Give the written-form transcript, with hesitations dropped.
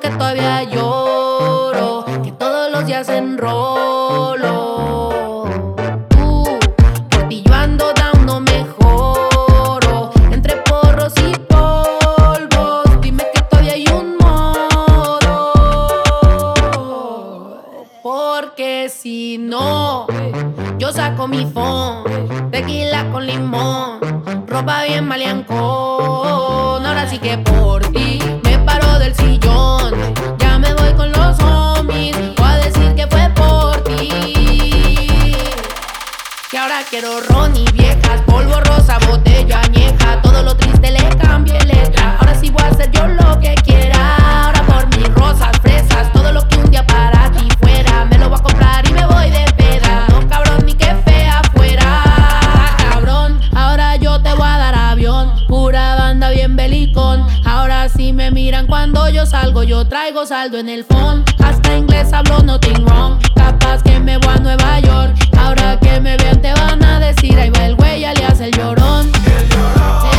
que todavía lloro, que todos los días enrolo. Por ti yo ando down, no mejoro. Entre porros y polvos, dime que todavía hay un modo. Porque si no, yo saco mi phone, tequila con limón, ropa bien maleancón. Ahora sí que por ti me paro del sillón, ya me voy con los homies, voy a decir que fue por ti. Que ahora quiero ron y viejas, polvo rosa, botella añeja, todo lo triste le cambié letra. Ahora sí voy a hacer yo lo que quiera. Ahora por mis rosas, fresas, todo lo que un día para ti fuera, me lo voy a comprar y me voy de peda. No cabrón, ni que fea fuera, cabrón. Ahora yo te voy a dar avión, pura banda bien belicón. Ahora sí me miran cuando yo salgo, yo traigo saldo en el phone. Hasta inglés hablo, nothing wrong. Capaz que me voy a Nueva York. Ahora que me vean te van a decir, ahí va el güey, alias el llorón.